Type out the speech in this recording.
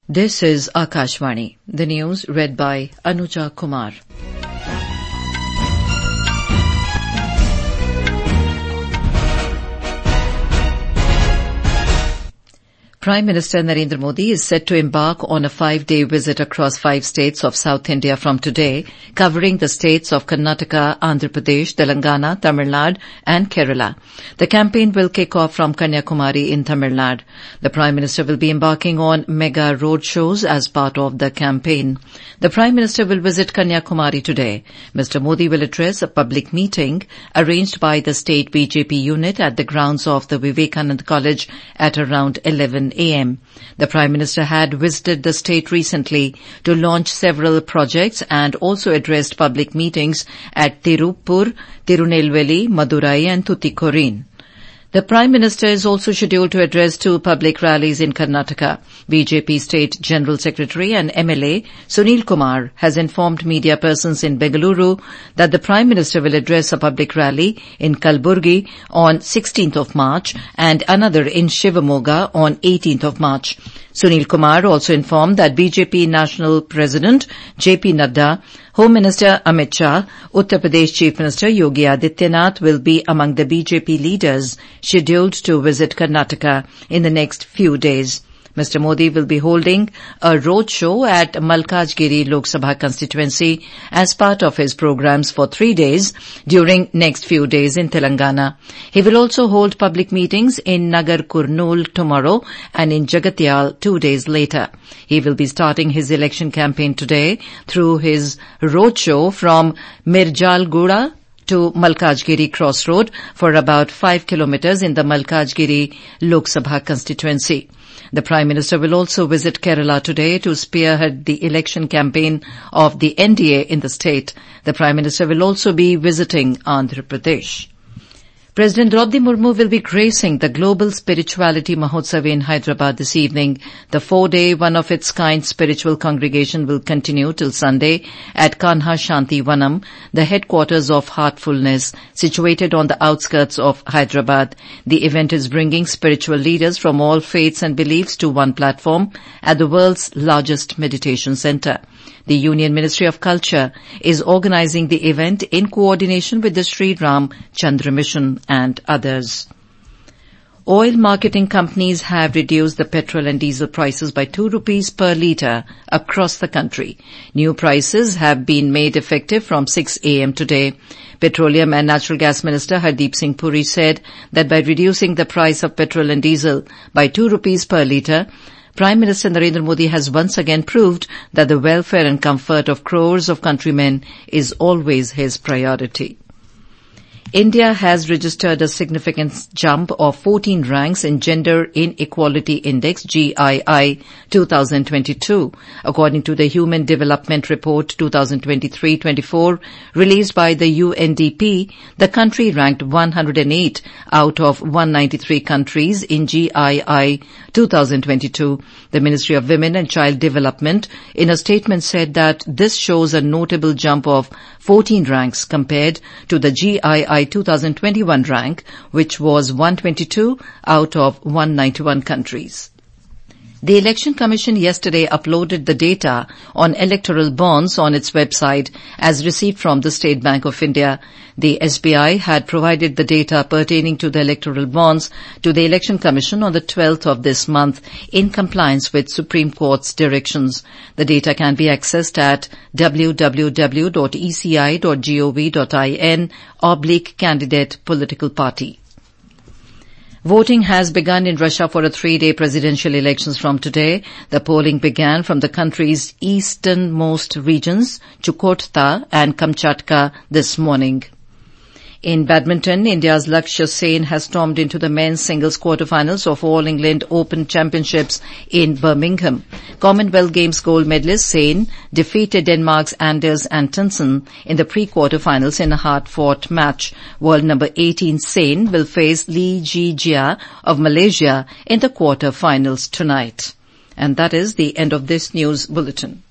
This is Akashvani. The news read by Anuja Kumar. Prime Minister Narendra Modi is set to embark on a 5-day visit across 5 states of South India from today, covering the states of Karnataka, Andhra Pradesh, Telangana, Tamil Nadu and Kerala. The campaign will kick off from Kanyakumari in Tamil Nadu. The Prime Minister will be embarking on mega road shows as part of the campaign. The Prime Minister will visit Kanyakumari today. Mr. Modi will address a public meeting arranged by the state BJP unit at the grounds of the Vivekanand College at around 11 a.m. The Prime Minister had visited the state recently to launch several projects and also addressed public meetings at Tirupur, Tirunelveli, Madurai and Tuticorin. The Prime Minister is also scheduled to address 2 public rallies in Karnataka. BJP State General Secretary and MLA Sunil Kumar has informed media persons in Bengaluru that the Prime Minister will address a public rally in Kalburgi on 16th of March and another in Shivamogga on 18th of March. Sunil Kumar also informed that BJP National President JP Nadda, Home Minister Amit Shah, Uttar Pradesh Chief Minister Yogi Adityanath will be among the BJP leaders scheduled to visit Karnataka in the next few days. Mr. Modi will be holding a road show at Malkajgiri Lok Sabha constituency as part of his programs for 3 days during next few days in Telangana. He will also hold public meetings in Nagar Kurnool tomorrow and in Jagatyal 2 days later. He will be starting his election campaign today through his road show from Mirjalgura to Malkajgiri Crossroad for about 5 kilometers in the Malkajgiri Lok Sabha constituency. The Prime Minister will also visit Kerala today to spearhead the election campaign of the NDA in the state. The Prime Minister will also be visiting Andhra Pradesh. President Draupadi Murmu will be gracing the Global Spirituality Mahotsav in Hyderabad this evening. The 4-day, one-of-its-kind spiritual congregation will continue till Sunday at Kanha Shanti Vanam, the headquarters of Heartfulness, situated on the outskirts of Hyderabad. The event is bringing spiritual leaders from all faiths and beliefs to one platform at the world's largest meditation center. The Union Ministry of Culture is organizing the event in coordination with the Sri Ram Chandra Mission and others. Oil marketing companies have reduced the petrol and diesel prices by 2 rupees per litre across the country. New prices have been made effective from 6 a.m. today. Petroleum and Natural Gas Minister Hardeep Singh Puri said that by reducing the price of petrol and diesel by 2 rupees per litre, Prime Minister Narendra Modi has once again proved that the welfare and comfort of crores of countrymen is always his priority. India has registered a significant jump of 14 ranks in Gender Inequality Index GII 2022, according to the Human Development Report 2023-24 released by the UNDP. The country ranked 108 out of 193 countries in GII 2022. The Ministry of Women and Child Development in a statement said that this shows a notable jump of 14 ranks compared to the GII 2021 rank, which was 122 out of 191 countries. The Election Commission yesterday uploaded the data on electoral bonds on its website as received from the State Bank of India. The SBI had provided the data pertaining to the electoral bonds to the Election Commission on the 12th of this month in compliance with Supreme Court's directions. The data can be accessed at www.eci.gov.in/candidate political party. Voting has begun in Russia for a 3-day presidential elections from today. The polling began from the country's easternmost regions, Chukotka and Kamchatka, this morning. In badminton, India's Lakshya Sen has stormed into the men's singles quarterfinals of All England Open Championships in Birmingham. Commonwealth Games gold medalist Sen defeated Denmark's Anders Antonsen in the pre-quarterfinals in a hard-fought match. World number 18 Sen will face Lee Ji-jia of Malaysia in the quarterfinals tonight. And that is the end of this news bulletin.